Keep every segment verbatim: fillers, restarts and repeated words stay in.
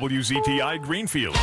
W Z T I Greenfield.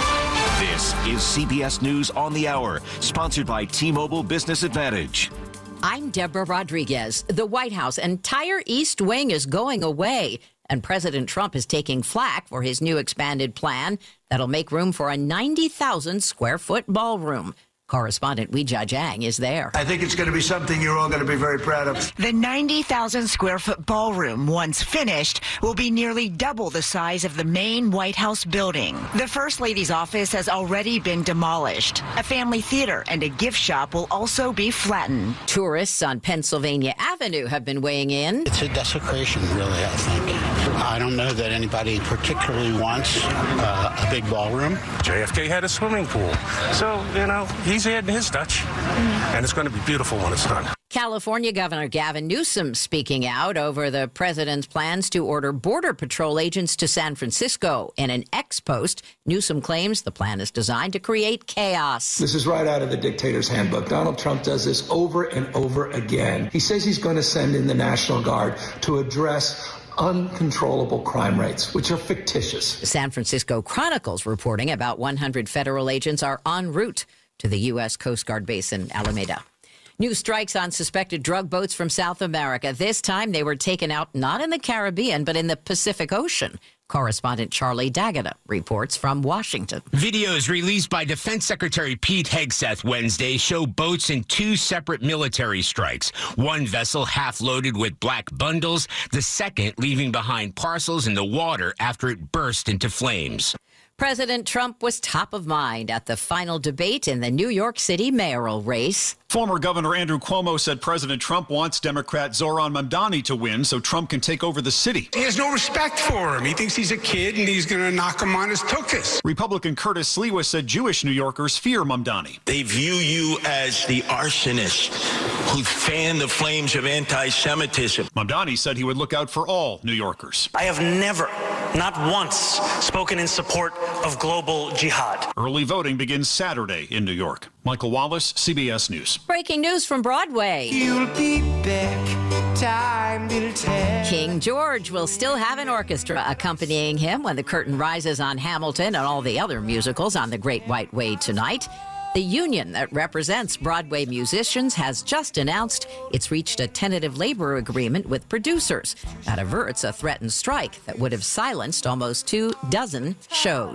This is C B S News on the Hour, sponsored by T-Mobile Business Advantage. I'm Deborah Rodriguez. The White House entire East Wing is going away, and President Trump is taking flack for his new expanded plan that'll make room for a ninety thousand square foot ballroom. Correspondent Weijia Jiang is there. I think it's going to be something you're all going to be very proud of. The ninety thousand square foot ballroom, once finished, will be nearly double the size of the main White House building. The First Lady's office has already been demolished. A family theater and a gift shop will also be flattened. Tourists on Pennsylvania Avenue have been weighing in. It's a desecration, really, I think. I don't know that anybody particularly wants uh, a big ballroom. J F K had a swimming pool. So, you know, he's adding his touch. And it's going to be beautiful when it's done. California Governor Gavin Newsom speaking out over the president's plans to order Border Patrol agents to San Francisco. In an ex-post, Newsom claims the plan is designed to create chaos. This is right out of the dictator's handbook. Donald Trump does this over and over again. He says he's going to send in the National Guard to address uncontrollable crime rates, which are fictitious. San Francisco Chronicle's reporting about one hundred federal agents are en route to the U S Coast Guard base in Alameda. New strikes on suspected drug boats from South America. This time they were taken out not in the Caribbean, but in the Pacific Ocean. Correspondent Charlie D'Agata reports from Washington. Videos released by Defense Secretary Pete Hegseth Wednesday show boats in two separate military strikes. One vessel half loaded with black bundles, the second leaving behind parcels in the water after it burst into flames. President Trump was top of mind at the final debate in the New York City mayoral race. Former Governor Andrew Cuomo said President Trump wants Democrat Zoran Mamdani to win so Trump can take over the city. He has no respect for him. He thinks he's a kid and he's going to knock him on his tuchus. Republican Curtis Sliwa said Jewish New Yorkers fear Mamdani. They view you as the arsonist who fanned the flames of anti-Semitism. Mamdani said he would look out for all New Yorkers. I have never, not once, spoken in support of global jihad. Early voting begins Saturday in New York. Michael Wallace, C B S News. Breaking news from Broadway. You'll be back, time will tell. King George will still have an orchestra accompanying him when the curtain rises on Hamilton and all the other musicals on the Great White Way tonight. The union that represents Broadway musicians has just announced it's reached a tentative labor agreement with producers that averts a threatened strike that would have silenced almost two dozen shows.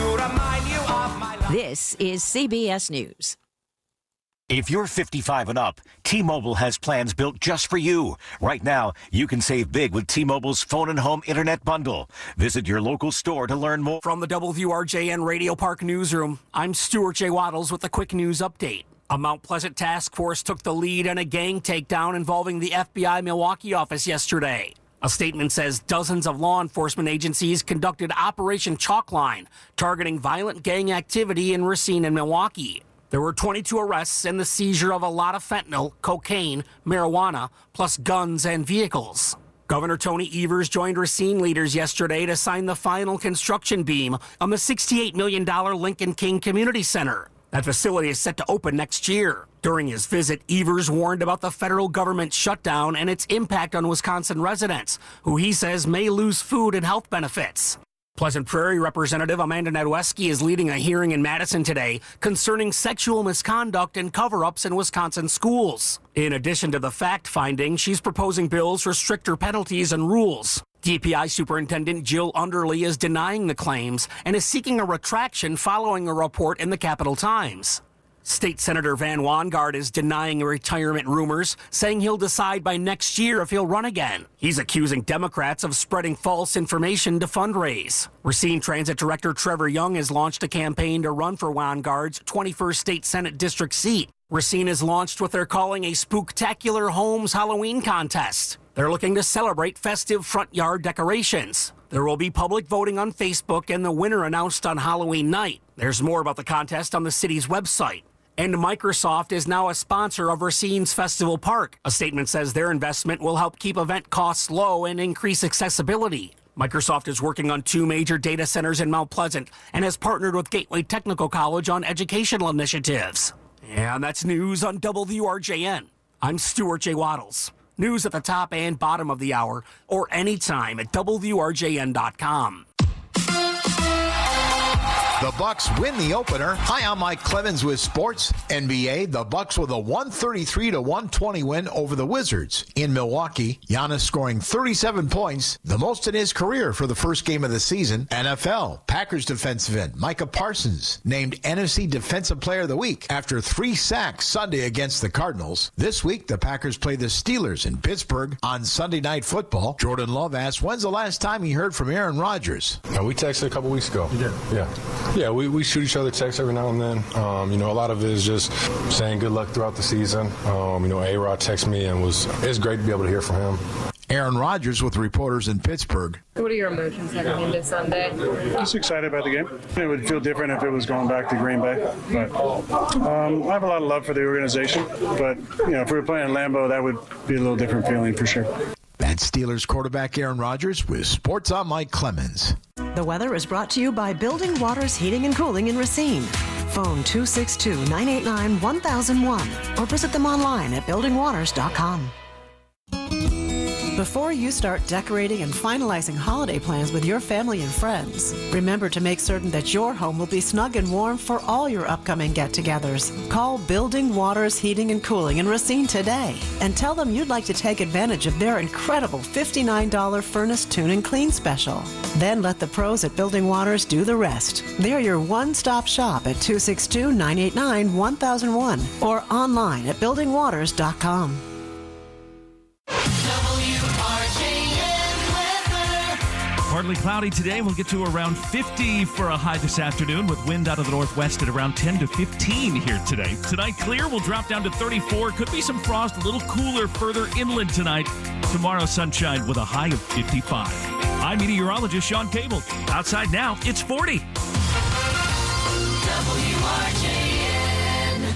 This is C B S News. If you're fifty-five and up, T-Mobile has plans built just for you. Right now, you can save big with T-Mobile's phone and home internet bundle. Visit your local store to learn more. From the W R J N Radio Park Newsroom, I'm Stuart J. Waddles with a quick news update. A Mount Pleasant task force took the lead in a gang takedown involving the F B I Milwaukee office yesterday. A statement says dozens of law enforcement agencies conducted Operation Chalkline, targeting violent gang activity in Racine and Milwaukee. There were twenty-two arrests and the seizure of a lot of fentanyl, cocaine, marijuana, plus guns and vehicles. Governor Tony Evers joined Racine leaders yesterday to sign the final construction beam on the sixty-eight million dollars Lincoln King Community Center. That facility is set to open next year. During his visit, Evers warned about the federal government shutdown and its impact on Wisconsin residents, who he says may lose food and health benefits. Pleasant Prairie Representative Amanda Nedweski is leading a hearing in Madison today concerning sexual misconduct and cover-ups in Wisconsin schools. In addition to the fact-finding, she's proposing bills for stricter penalties and rules. D P I Superintendent Jill Underly is denying the claims and is seeking a retraction following a report in the Capital Times. State Senator Van Wangard is denying retirement rumors, saying he'll decide by next year if he'll run again. He's accusing Democrats of spreading false information to fundraise. Racine Transit Director Trevor Young has launched a campaign to run for Wangard's twenty-first State Senate District seat. Racine has launched what they're calling a Spooktacular Homes Halloween contest. They're looking to celebrate festive front yard decorations. There will be public voting on Facebook and the winner announced on Halloween night. There's more about the contest on the city's website. And Microsoft is now a sponsor of Racine's Festival Park. A statement says their investment will help keep event costs low and increase accessibility. Microsoft is working on two major data centers in Mount Pleasant and has partnered with Gateway Technical College on educational initiatives. And that's news on W R J N. I'm Stuart J. Waddles. News at the top and bottom of the hour or anytime at W R J N dot com. The Bucks win the opener. Hi, I'm Mike Clemens with Sports N B A. The Bucks with a one thirty-three to one twenty win over the Wizards in Milwaukee. Giannis scoring thirty-seven points, the most in his career for the first game of the season. N F L, Packers defensive end Micah Parsons named N F C Defensive Player of the Week after three sacks Sunday against the Cardinals. This week, the Packers play the Steelers in Pittsburgh on Sunday Night Football. Jordan Love asked, when's the last time he heard from Aaron Rodgers? Uh, we texted a couple weeks ago. You did? Yeah. Yeah, we, we shoot each other texts every now and then. Um, you know, a lot of it is just saying good luck throughout the season. Um, you know, A-Rod texted me and was it's great to be able to hear from him. Aaron Rodgers with reporters in Pittsburgh. What are your emotions heading into Sunday? Just excited about the game. It would feel different if it was going back to Green Bay. But um, I have a lot of love for the organization. But, you know, if we were playing in Lambeau, that would be a little different feeling for sure. That's Steelers quarterback Aaron Rodgers with Sports on Mike Clemens. The weather is brought to you by Building Waters Heating and Cooling in Racine. Phone two six two, nine eight nine, one thousand one or visit them online at building waters dot com. Before you start decorating and finalizing holiday plans with your family and friends, remember to make certain that your home will be snug and warm for all your upcoming get-togethers. Call Building Waters Heating and Cooling in Racine today and tell them you'd like to take advantage of their incredible fifty-nine dollars Furnace Tune and Clean special. Then let the pros at Building Waters do the rest. They're your one-stop shop at two six two, nine eight nine, one thousand one or online at building waters dot com. Partly cloudy today. We'll get to around fifty for a high this afternoon with wind out of the northwest at around ten to fifteen here today. Tonight, clear. We'll drop down to thirty-four. Could be some frost, a little cooler further inland tonight. Tomorrow, sunshine with a high of fifty-five. I'm meteorologist Sean Cable. Outside now, it's forty. W R J N.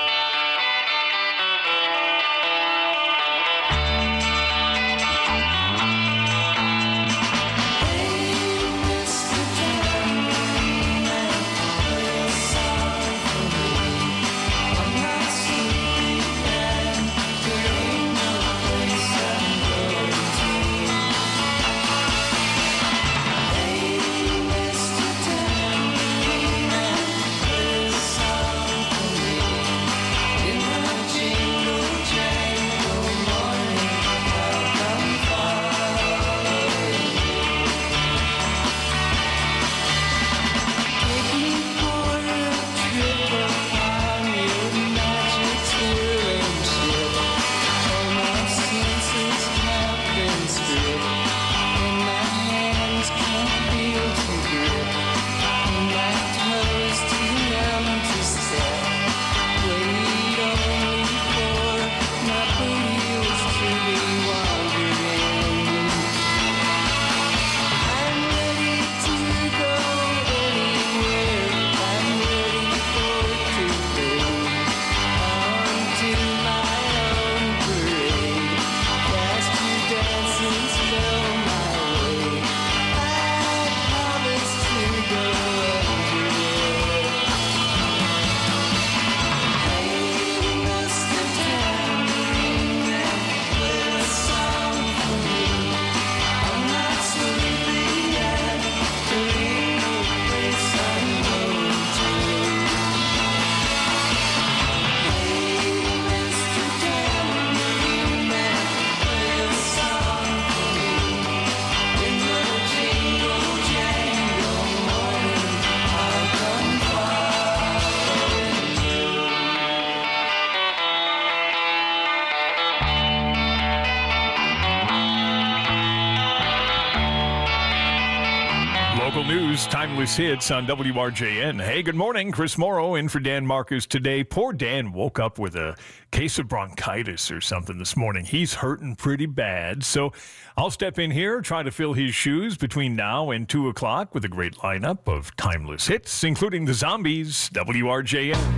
News, timeless hits on W R J N. Hey, good morning. Chris Morrow in for Dan Marcus today. Poor Dan woke up with a case of bronchitis or something this morning. He's hurting pretty bad. So I'll step in here, try to fill his shoes between now and two o'clock with a great lineup of timeless hits, including the Zombies, W R J N.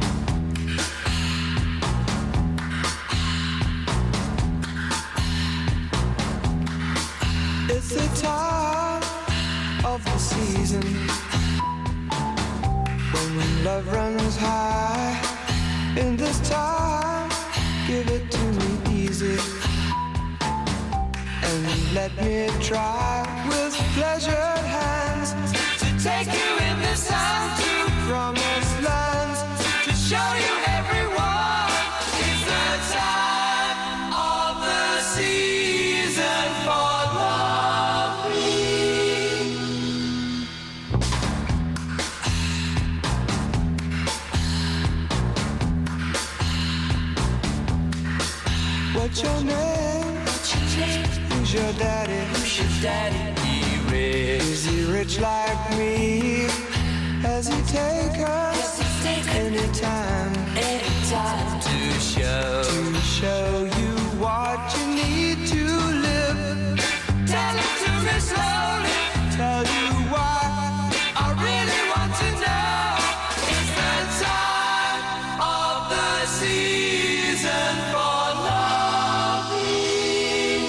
It's the time of the season when love runs high. In this time, give it to me easy and let me try with pleasured hands to take you in this time to What's your name? Who's your daddy? Who's your daddy? He rich. Is he rich like me? Has he take us anytime? Anytime to show to show you what you need to live. Tell him to me slowly. Tell you why I really want to know. It's the time of the season for loving.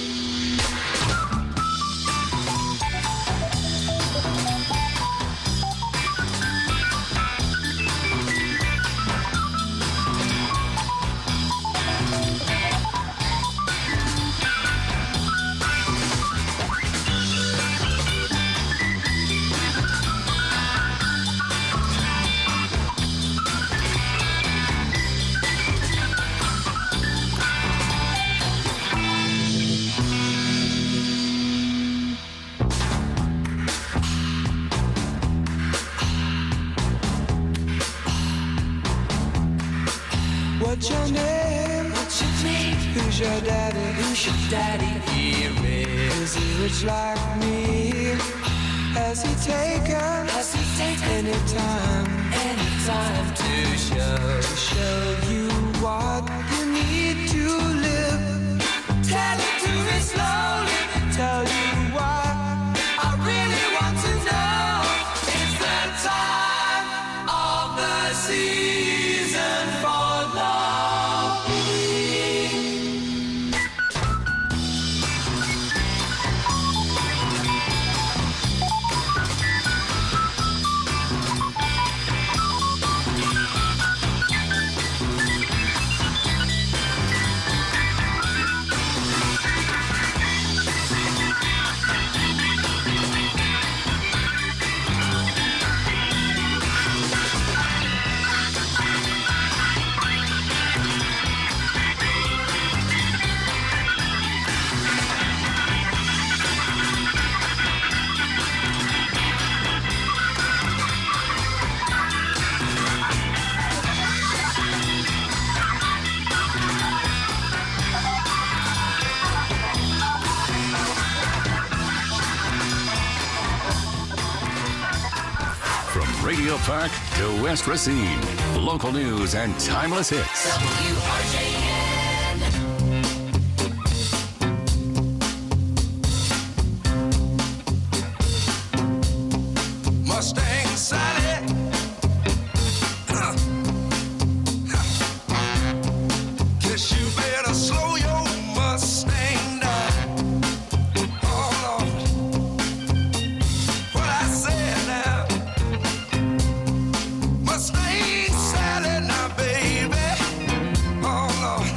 What's your name? What's your name? Who's your daddy? Who's your daddy? He rich. Is he rich like me? Has he taken? Has he taken anytime? Anytime to show to show you what you need to live. Tell it to me slowly. Tell you why I really want to know. It's the time of the season for Radio Park to West Racine. Local news and timeless hits. W R J N. Mustang Sally. Uh. Guess you better slow your Mustang down. Oh, Lord. What I said now. Mustang Sally now, baby. Oh, Lord.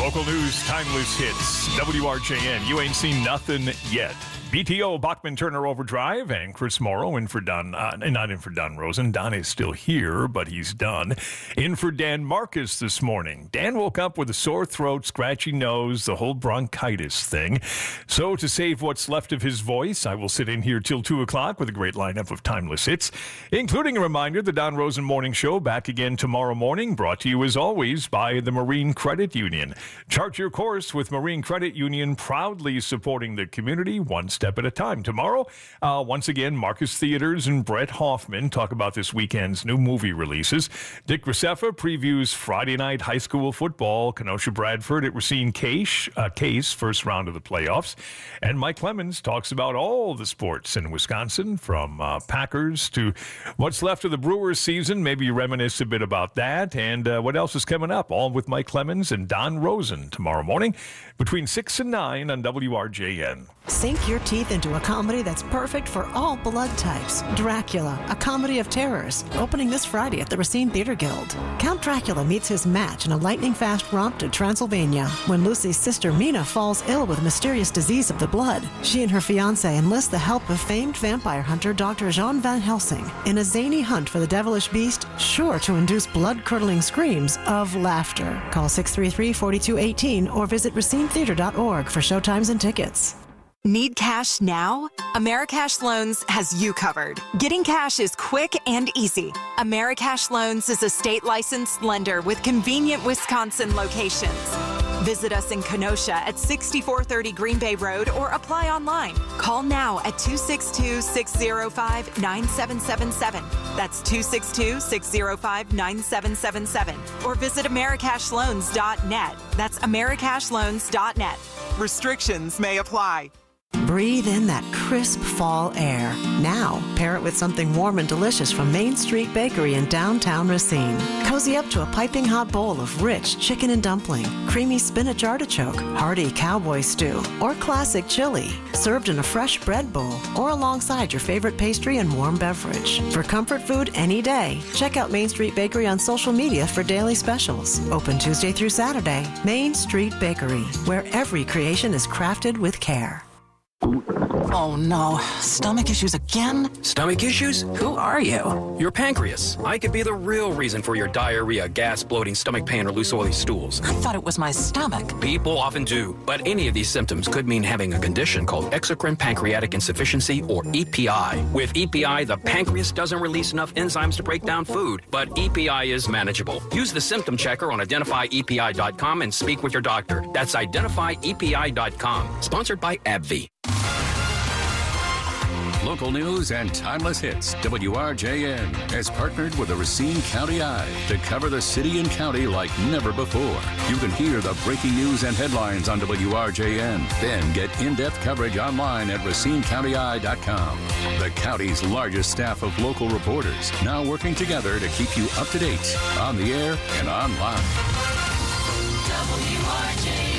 Local news, timeless hits. W R J N. You ain't seen nothing yet. B T O, Bachman Turner Overdrive, and Chris Morrow in for Don, uh, not in for Don Rosen. Don is still here, but he's done. In for Dan Marcus this morning. Dan woke up with a sore throat, scratchy nose, the whole bronchitis thing. So to save what's left of his voice, I will sit in here till two o'clock with a great lineup of timeless hits, including a reminder, the Don Rosen Morning Show back again tomorrow morning, brought to you as always by the Marine Credit Union. Chart your course with Marine Credit Union, proudly supporting the community one step at a time. Tomorrow, uh, once again, Marcus Theaters and Brett Hoffman talk about this weekend's new movie releases. Dick Graceffa previews Friday night high school football, Kenosha Bradford at Racine Case, uh, Case, first round of the playoffs. And Mike Clemens talks about all the sports in Wisconsin, from uh, Packers to what's left of the Brewers season. Maybe you reminisce a bit about that. And uh, what else is coming up? All with Mike Clemens and Don Rosen tomorrow morning between six and nine on W R J N. Sink your teeth into a comedy that's perfect for all blood types. Dracula, a comedy of terrors, opening this Friday at the Racine Theater Guild. Count Dracula meets his match in a lightning-fast romp to Transylvania when Lucy's sister Mina falls ill with a mysterious disease of the blood. She and her fiancé enlist the help of famed vampire hunter Doctor Jean Van Helsing in a zany hunt for the devilish beast, sure to induce blood-curdling screams of laughter. Call six three three, four two one eight or visit racine theater dot org for showtimes and tickets. Need cash now? Americash Loans has you covered. Getting cash is quick and easy. Americash Loans is a state licensed lender with convenient Wisconsin locations. Visit us in Kenosha at sixty-four thirty Green Bay Road or apply online. Call now at two six two, six zero five, nine seven seven seven. That's two six two, six zero five, nine seven seven seven. Or visit americash loans dot net. That's americash loans dot net. Restrictions may apply. Breathe in that crisp fall air. Now, pair it with something warm and delicious from Main Street Bakery in downtown Racine. Cozy up to a piping hot bowl of rich chicken and dumpling, creamy spinach artichoke, hearty cowboy stew, or classic chili, served in a fresh bread bowl or alongside your favorite pastry and warm beverage. For comfort food any day, check out Main Street Bakery on social media for daily specials. Open Tuesday through Saturday. Main Street Bakery, where every creation is crafted with care. Oh no, stomach issues again? Stomach issues? Who are you? Your pancreas. I could be the real reason for your diarrhea, gas, bloating, stomach pain, or loose oily stools. I thought it was my stomach. People often do, but any of these symptoms could mean having a condition called exocrine pancreatic insufficiency, or E P I. With E P I, the pancreas doesn't release enough enzymes to break down food, but E P I is manageable. Use the symptom checker on identify E P I dot com and speak with your doctor. That's identify E P I dot com. Sponsored by AbbVie. Local news and timeless hits. W R J N has partnered with the Racine County Eye to cover the city and county like never before. You can hear the breaking news and headlines on W R J N. Then get in-depth coverage online at racine county eye dot com. The county's largest staff of local reporters, now working together to keep you up to date on the air and online. W R J N.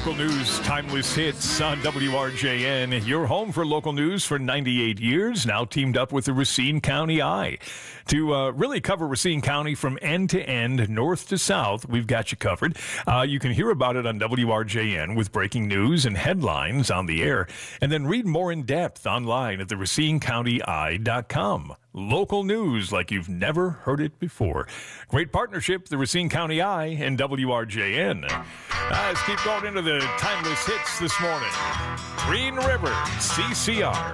Local news, timeless hits on W R J N. Your home for local news for ninety-eight years, now teamed up with the Racine County Eye. To uh, really cover Racine County from end to end, north to south, we've got you covered. Uh, you can hear about it on W R J N with breaking news and headlines on the air, and then read more in depth online at the racine county eye dot com. Local news like you've never heard it before. Great partnership, the Racine County Eye and W R J N. Uh, let's keep going into the timeless hits this morning. Green River, C C R.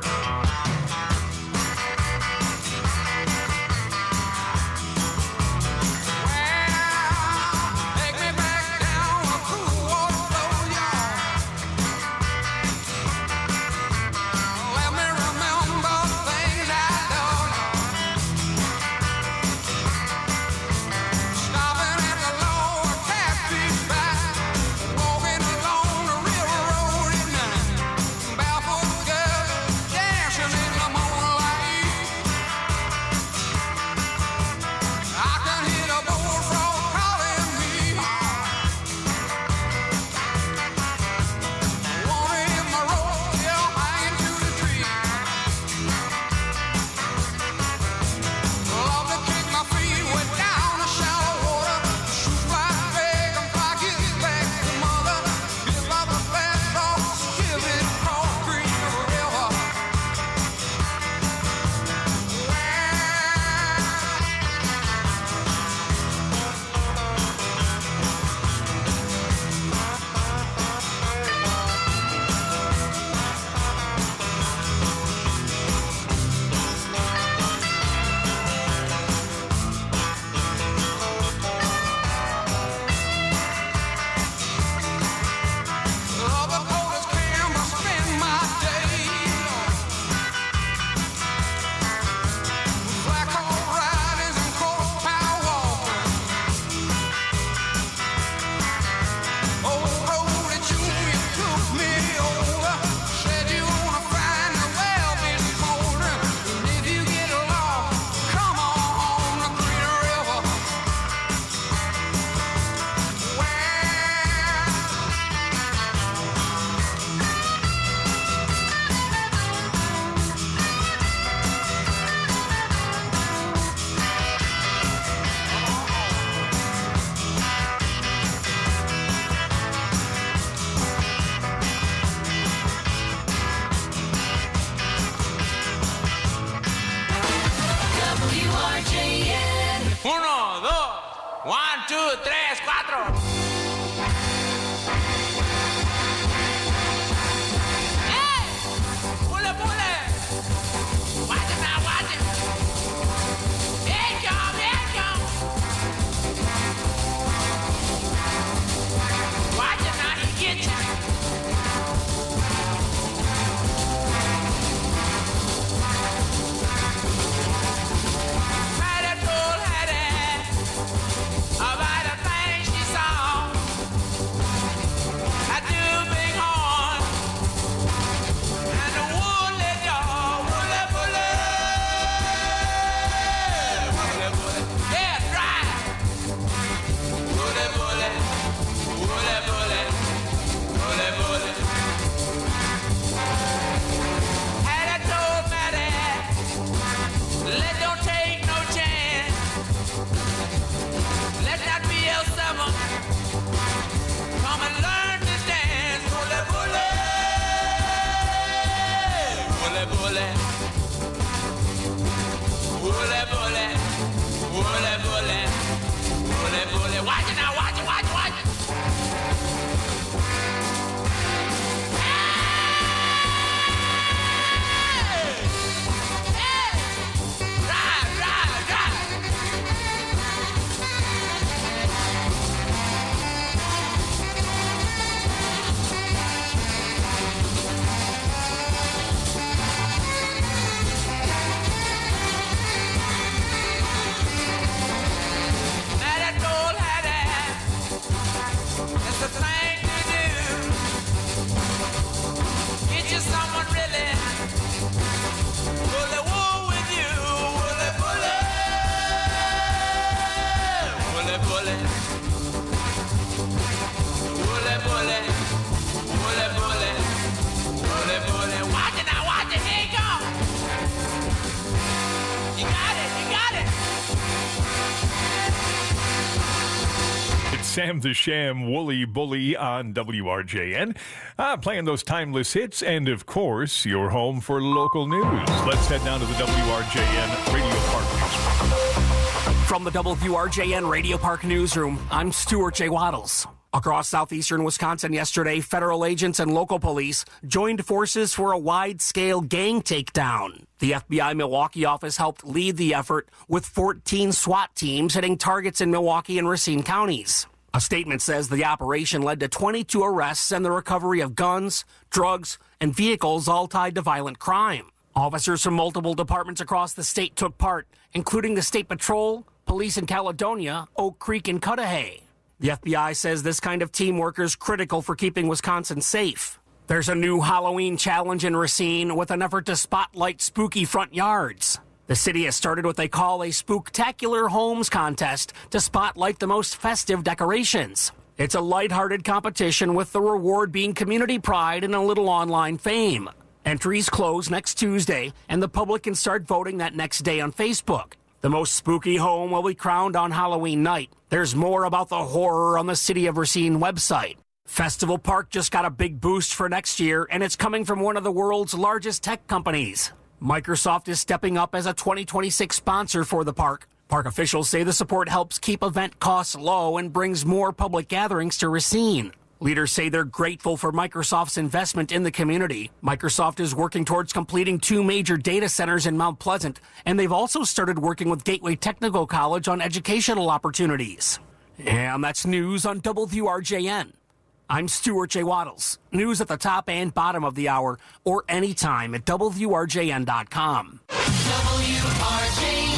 Sam the Sham, Wooly Bully on W R J N. Uh, playing those timeless hits and, of course, your home for local news. Let's head down to the W R J N Radio Park Newsroom. From the W R J N Radio Park Newsroom, I'm Stuart J. Waddles. Across southeastern Wisconsin yesterday, federal agents and local police joined forces for a wide-scale gang takedown. The F B I Milwaukee office helped lead the effort with fourteen SWAT teams hitting targets in Milwaukee and Racine counties. A statement says the operation led to twenty-two arrests and the recovery of guns, drugs, and vehicles all tied to violent crime. Officers from multiple departments across the state took part, including the State Patrol, police in Caledonia, Oak Creek, and Cudahy. The F B I says this kind of teamwork is critical for keeping Wisconsin safe. There's a new Halloween challenge in Racine with an effort to spotlight spooky front yards. The city has started what they call a Spooktacular Homes contest to spotlight the most festive decorations. It's a lighthearted competition with the reward being community pride and a little online fame. Entries close next Tuesday, and the public can start voting that next day on Facebook. The most spooky home will be crowned on Halloween night. There's more about the horror on the City of Racine website. Festival Park just got a big boost for next year, and it's coming from one of the world's largest tech companies. Microsoft is stepping up as a twenty twenty-six sponsor for the park. Park officials say the support helps keep event costs low and brings more public gatherings to Racine. Leaders say they're grateful for Microsoft's investment in the community. Microsoft is working towards completing two major data centers in Mount Pleasant, and they've also started working with Gateway Technical College on educational opportunities. And that's news on W R J N. I'm Stuart J. Waddles. News at the top and bottom of the hour, or anytime at W R J N dot com. W R J N.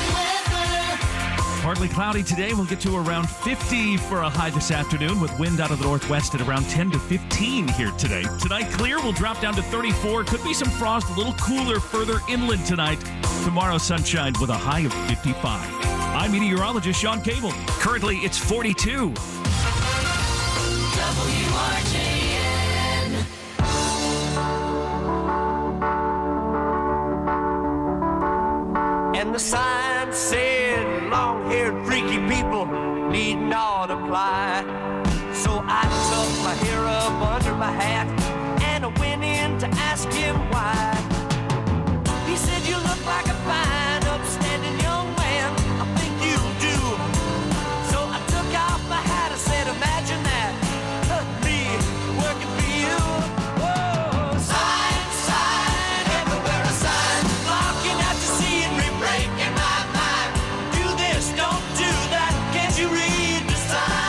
Partly cloudy today. We'll get to around fifty for a high this afternoon with wind out of the northwest at around ten to fifteen here today. Tonight, clear. We'll drop down to thirty-four. Could be some frost, a little cooler further inland tonight. Tomorrow, sunshine with a high of fifty-five. I'm meteorologist Sean Cable. Currently, it's forty-two. W R J N. And the sign said, long-haired freaky people need not apply. So I tucked my hair up under my hat and I went in to ask him why. He said, you look like a fine, upstanding young man. I think you do. So I took off my hat and said, imagine that, me working for you. Whoa, sign, sign, everywhere a sign, blocking out the scenery, breaking my mind. Do this, don't do that, can't you read the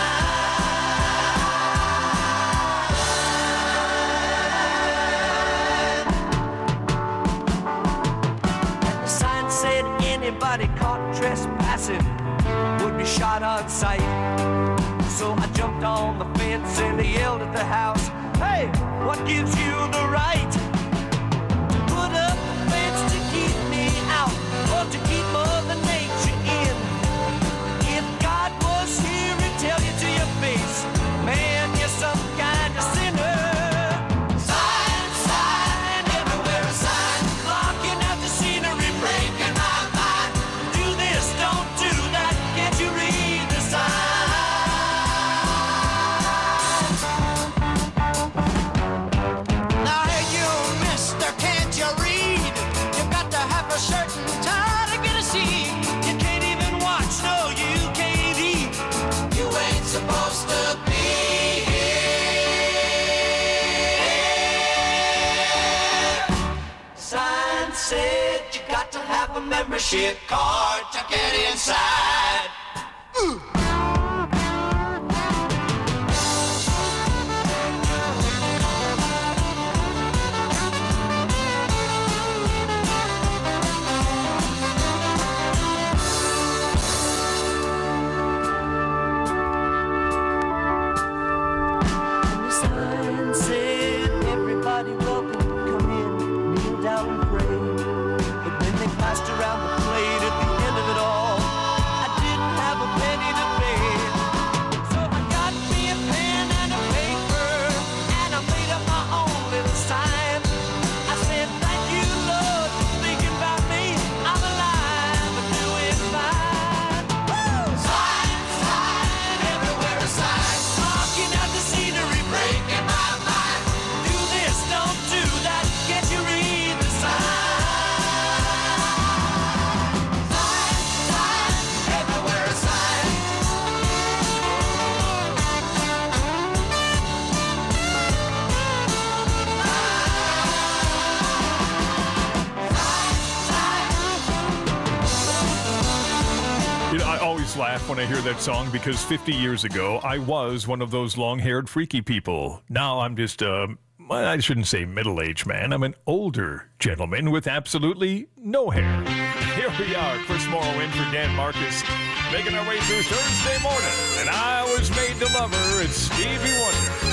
sign? The sign said anybody caught trespassing would be shot on sight. So I jumped on the fence and I yelled at the house, hey, what gives you the right to put up a fence to keep me out or to keep Mother Nature in? If God was here, he'd tell you to your face, man, you're some kind of sinner. Sign, sign, everywhere a sign, blocking out the scenery, breaking my mind. Do this, don't do that, can't you read the sign? Now, hey, you, mister, can't you read? You've got to have a certain time to get a seat. You can't even watch, no, you can't eat. You ain't supposed to be here. Sign said you got to have a membership card to get inside. Ooh. And the sign said everybody welcome, come in, kneel down and pray. But when they passed around the plate at the end of it all, I always laugh when I hear that song because fifty years ago, I was one of those long-haired freaky people. Now I'm just, uh, well, I shouldn't say middle-aged man. I'm an older gentleman with absolutely no hair. Here we are, Chris Morrow in for Dan Marcus, making our way through Thursday morning. And I was made to love her. It's Stevie Wonder.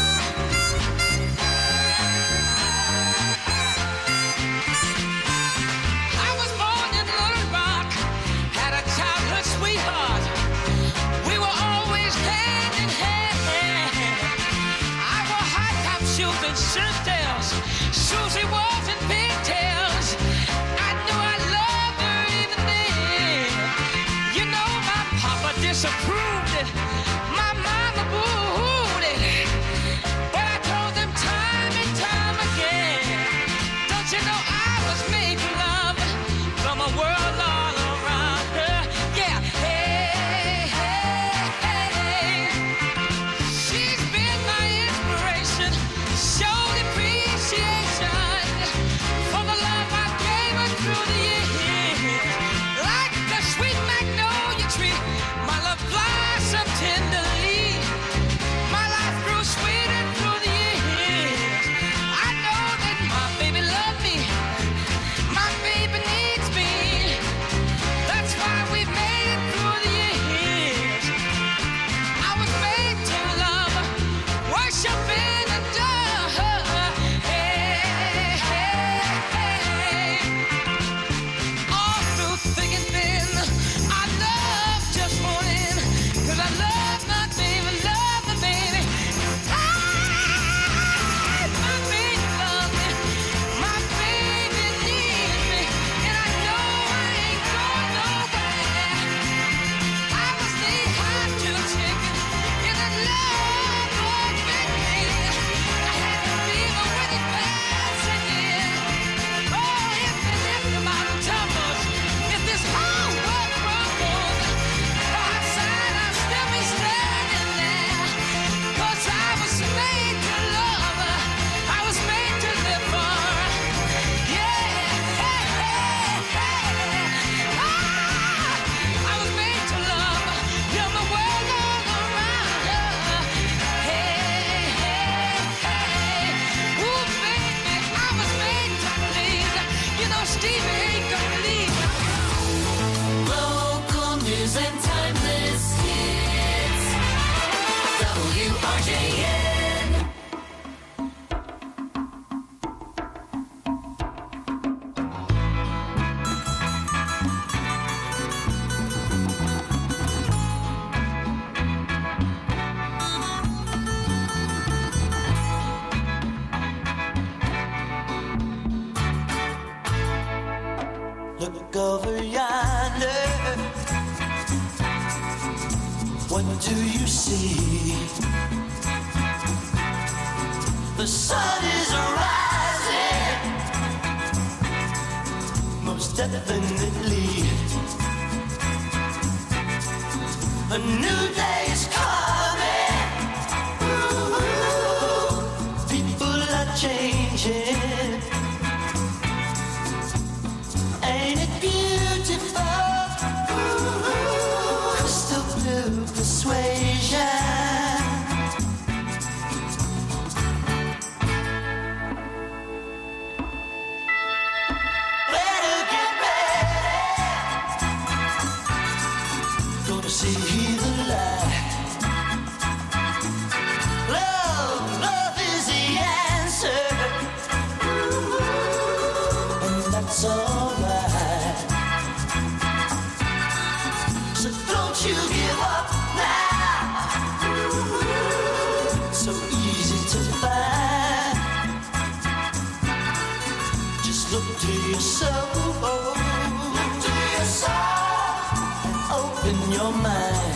Sweetheart, we were always hand in hand. I wore high-top shoes and shirt-tails. Susie was in pigtails. I knew I loved her even then. You know my papa disapproved it. My mama booed it. But I told them time and time again. Don't you know I was made for love from a world all around her? Yeah. Look over yonder. What do you see? The sun is rising, most definitely. A new day is coming. Ooh, people are changing. Ain't it beautiful? Ooh, crystal blue persuasion. Better get ready. Gonna see the light. Love, love is the answer. Ooh, and that's all. You give up now. So easy to find. Just look to your soul. Look to your soul and open your mind.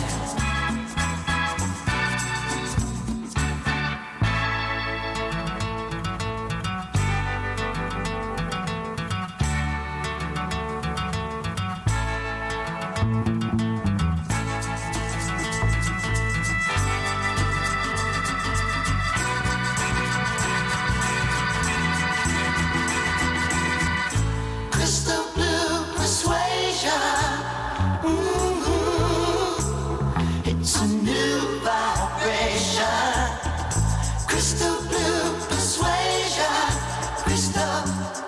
It's a new vibration. Crystal blue persuasion. Crystal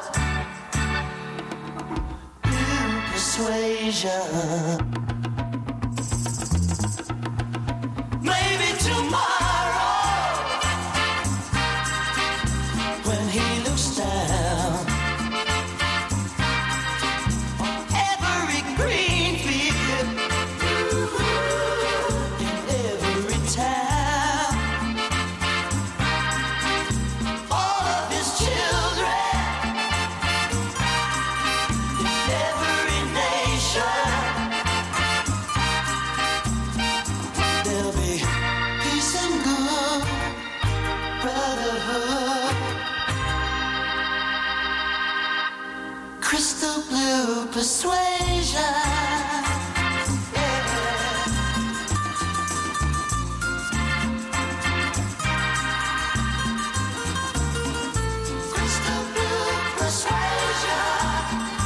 blue persuasion. Maybe tomorrow, when he looks down on every green field in every town, all of his children in every nation, there'll be peace and good brotherhood. Crystal blue persuasion. Crystal blue persuasion.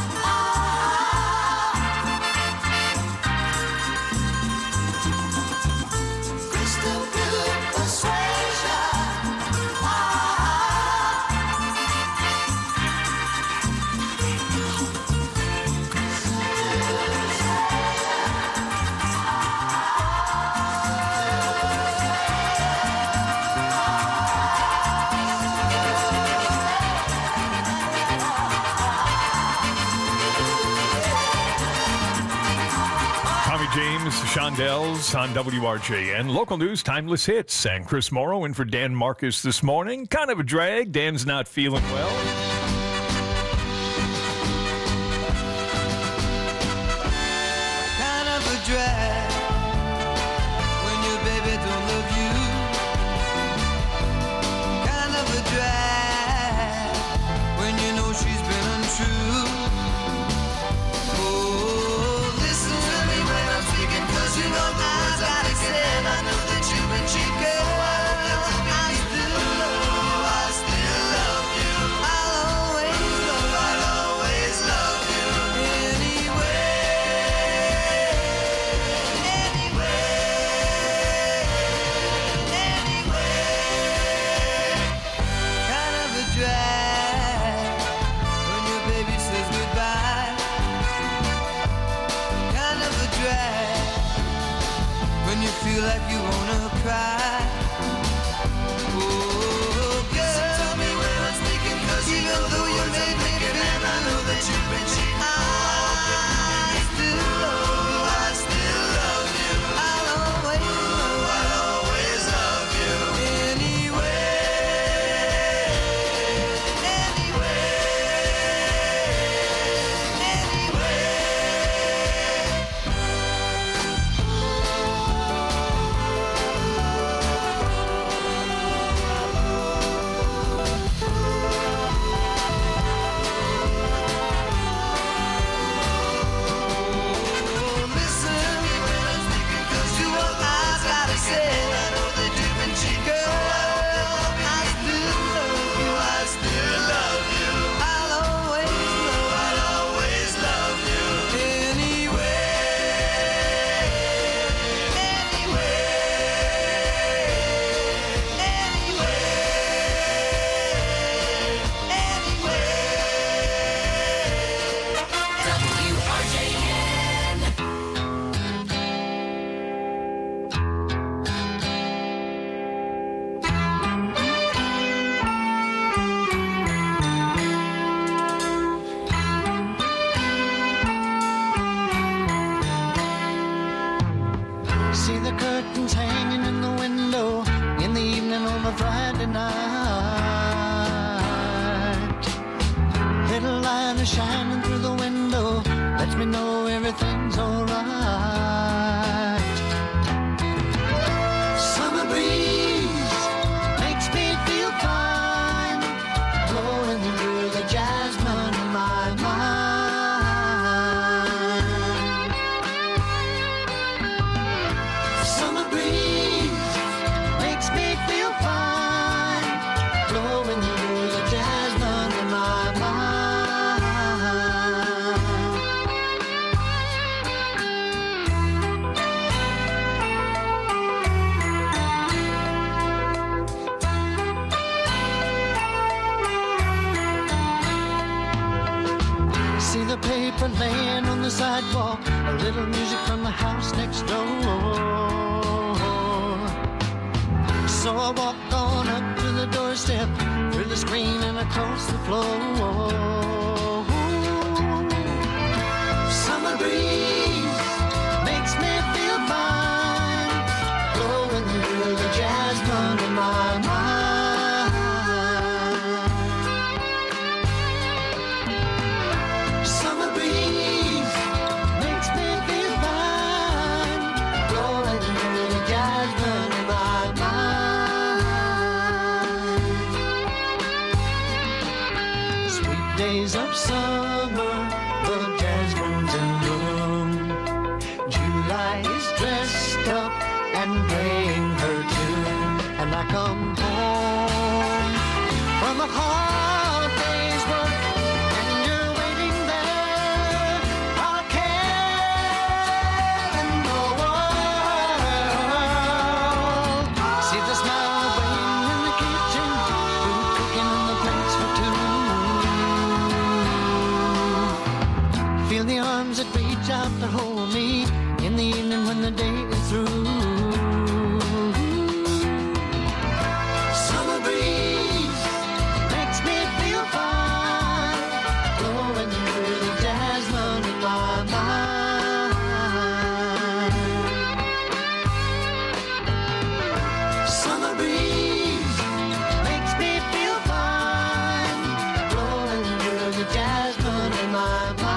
Crystal blue persuasion. Tommy James, Shondells on W R J N. Local news, timeless hits. And Chris Morrow in for Dan Marcus this morning. Kind of a drag. Dan's not feeling well. Kind of a drag when your baby don't love you. Kind of a drag when you know she's been untrue. Oh, listen to me when I'm speaking, 'cause you know the words I said. I know that you've been cheated. I still love you. I still love you. I'll always love you. I'll always love you. Anyway, anyway, anyway. Kind of a drag when your baby says goodbye. Kind of a drag when you feel like you wanna cry. Oh, girl, tell me when I'm speaking, 'cause even though you made me feel, and I know that you've been cheating, I still love you. I still love you. I'll always love you. I'll always love you. Anyway, anyway, anyway. See the curtains hanging in the window in the evening on a Friday night. Little light is shining through the window, lets me know everything's alright. Summer breeze makes me feel fine, blowing through the jasmine in my mind. Summer breeze makes me feel fine. playing on the sidewalk, a little music from the house next door. So I walk on up to the doorstep, through the screen and across the floor. Summer breeze makes me feel fine, blowing through the jasmine in my mind. Summer breeze makes me feel fine, blowing through the jasmine in my mind. Sweet days of summer, the jasmine's in bloom. July is dressed up and playing her tune, and I come home from a hard day's work, and you're waiting there, all care in the world. See the smile waiting in the kitchen, food cooking on the plates for two. Feel the arms that reach out to hold me in the evening when the day is through. Summer breeze makes me feel fine, blowing through the jasmine in my mind. Summer breeze makes me feel fine, blowing through the jasmine in my mind.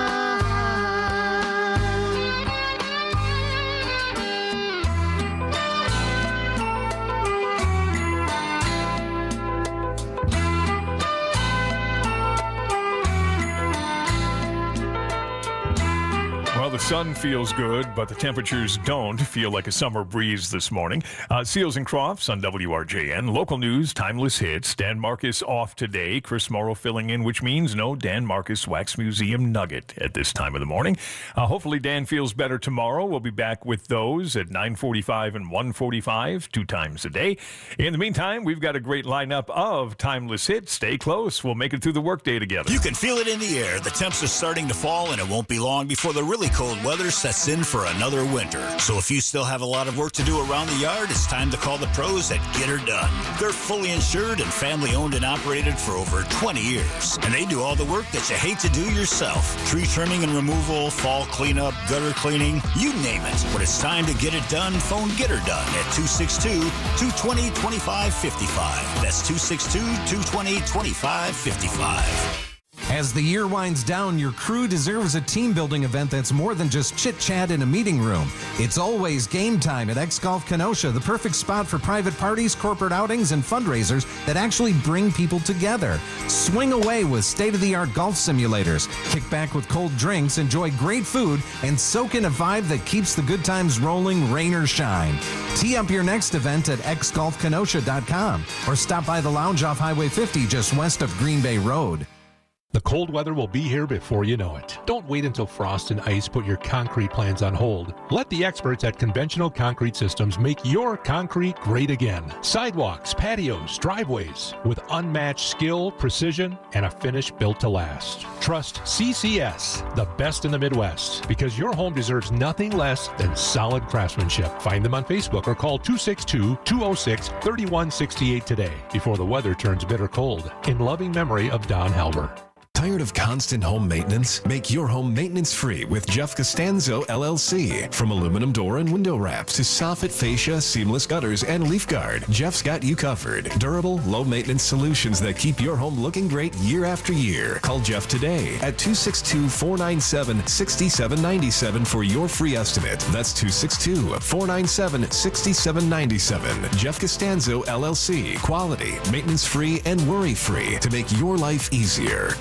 Well, the sun feels good, but the temperatures don't feel like a summer breeze this morning. Uh, Seals and Crofts on W R J N. Local news, timeless hits. Dan Marcus off today. Chris Morrow filling in, which means no Dan Marcus Wax Museum Nugget at this time of the morning. Uh, hopefully Dan feels better tomorrow. We'll be back with those at nine forty-five and one forty-five, two times a day. In the meantime, we've got a great lineup of timeless hits. Stay close. We'll make it through the workday together. You can feel it in the air. The temps are starting to fall, and it won't be long before the really cold weather sets in for another winter. So if you still have a lot of work to do around the yard, it's time to call the pros at Get Her Done. They're fully insured and family owned and operated for over twenty years. And they do all the work that you hate to do yourself. Tree trimming and removal, fall cleanup, gutter cleaning, you name it. When it's time to get it done, phone Get Her Done at two six two, two two zero, two five five five. That's two six two, two two zero, two five five five. As the year winds down, your crew deserves a team-building event that's more than just chit-chat in a meeting room. It's always game time at X-Golf Kenosha, the perfect spot for private parties, corporate outings, and fundraisers that actually bring people together. Swing away with state-of-the-art golf simulators, kick back with cold drinks, enjoy great food, and soak in a vibe that keeps the good times rolling, rain or shine. Tee up your next event at x golf kenosha dot com or stop by the lounge off Highway fifty just west of Green Bay Road. The cold weather will be here before you know it. Don't wait until frost and ice put your concrete plans on hold. Let the experts at Conventional Concrete Systems make your concrete great again. Sidewalks, patios, driveways with unmatched skill, precision, and a finish built to last. Trust C C S, the best in the Midwest, because your home deserves nothing less than solid craftsmanship. Find them on Facebook or call two six two, two zero six, three one six eight today before the weather turns bitter cold. In loving memory of Don Halber. Tired of constant home maintenance? Make your home maintenance-free with Jeff Costanzo, L L C. From aluminum door and window wraps to soffit fascia, seamless gutters, and leaf guard, Jeff's got you covered. Durable, low-maintenance solutions that keep your home looking great year after year. Call Jeff today at two six two, four nine seven, six seven nine seven for your free estimate. That's two six two, four nine seven, six seven nine seven. Jeff Costanzo, L L C. Quality, maintenance-free, and worry-free to make your life easier.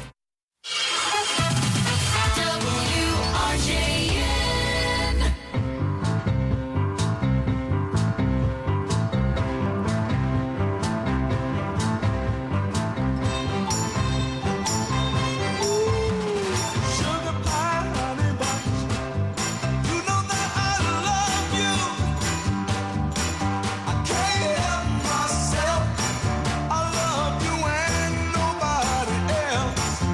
Myself, I love you and nobody else.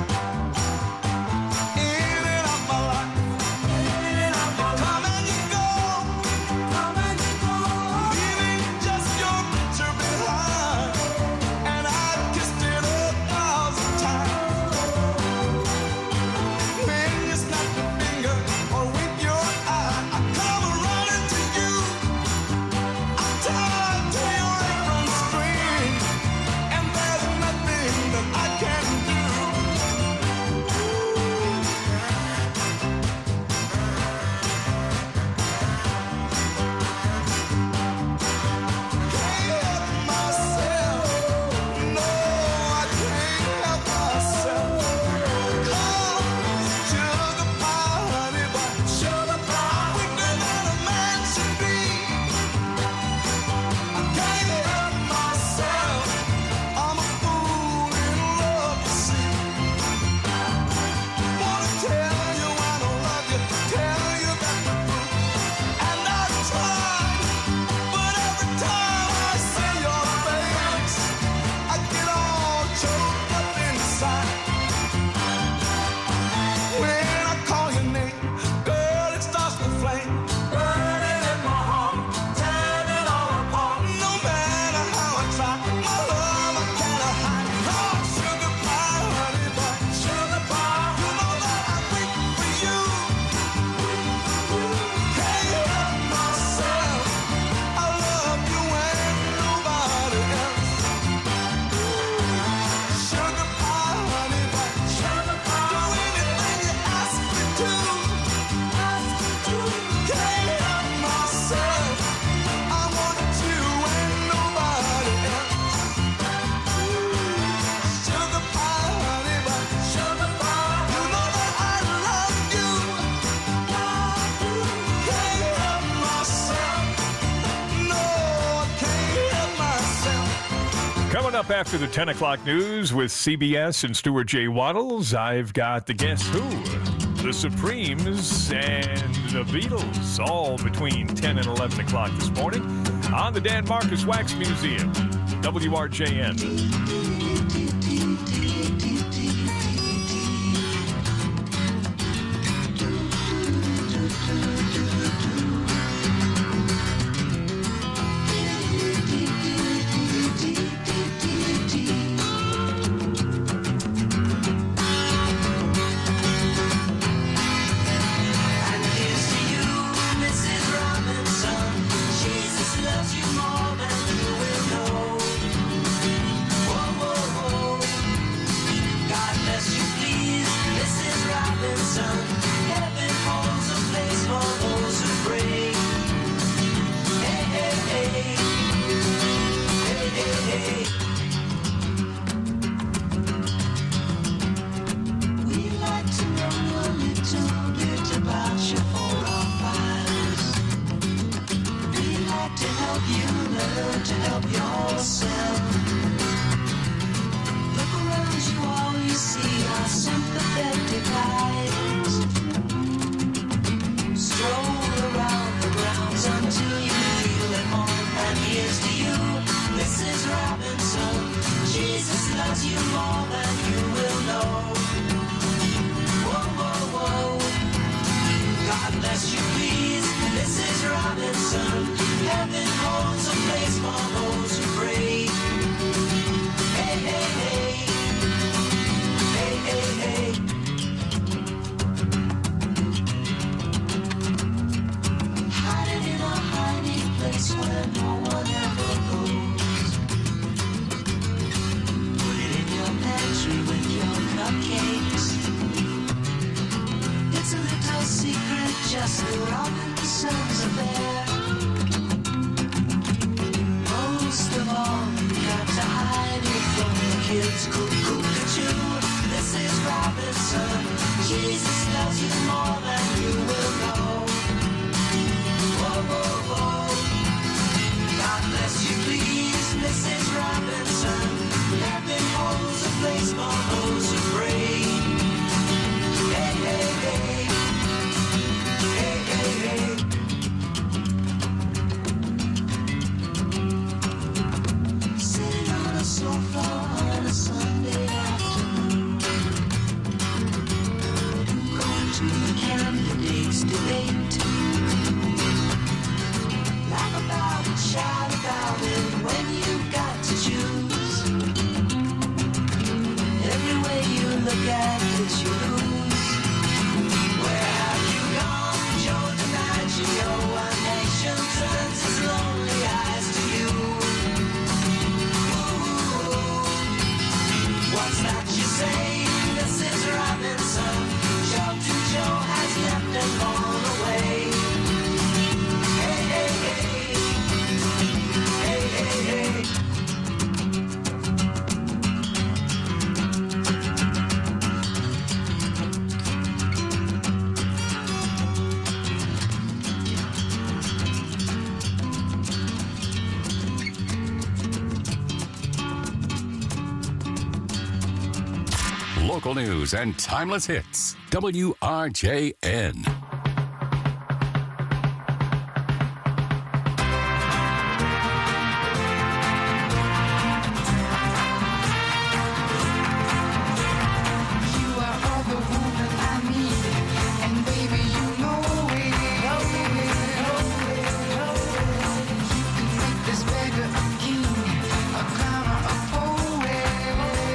up after the ten o'clock news with C B S and Stuart J. Waddles, I've got the Guess Who, the Supremes, and the Beatles, all between ten and eleven o'clock this morning on the Dan Marcus Wax Museum, W R J N. Local news and timeless hits. W R J N.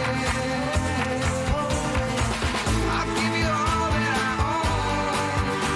I'll give you all that I own.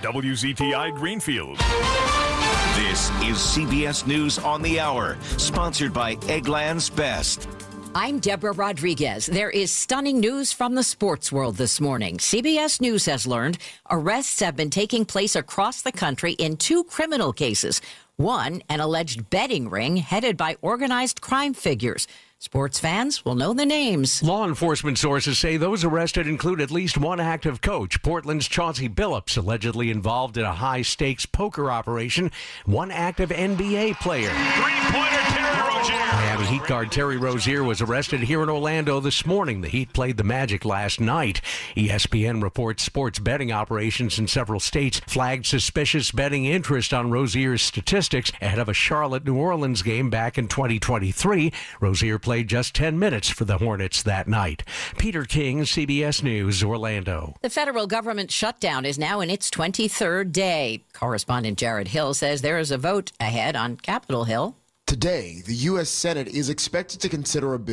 W Z T I Greenfield. This is C B S News on the Hour, sponsored by Eggland's Best. I'm Deborah Rodriguez. There is stunning news from the sports world this morning. C B S News has learned arrests have been taking place across the country in two criminal cases. One, an alleged betting ring headed by organized crime figures. Sports fans will know the names. Law enforcement sources say those arrested include at least one active coach, Portland's Chauncey Billups, allegedly involved in a high-stakes poker operation, one active N B A player. Three-pointer, Terry Rozier. Miami Heat guard Terry Rozier was arrested here in Orlando this morning. The Heat played the Magic last night. E S P N reports sports betting operations in several states flagged suspicious betting interest on Rozier's statistics ahead of a Charlotte-New Orleans game back in twenty twenty-three. Rozier played just ten minutes for the Hornets that night. Peter King, C B S News, Orlando. The federal government shutdown is now in its twenty-third day. Correspondent Jared Hill says there is a vote ahead on Capitol Hill. Today, the U S Senate is expected to consider a bill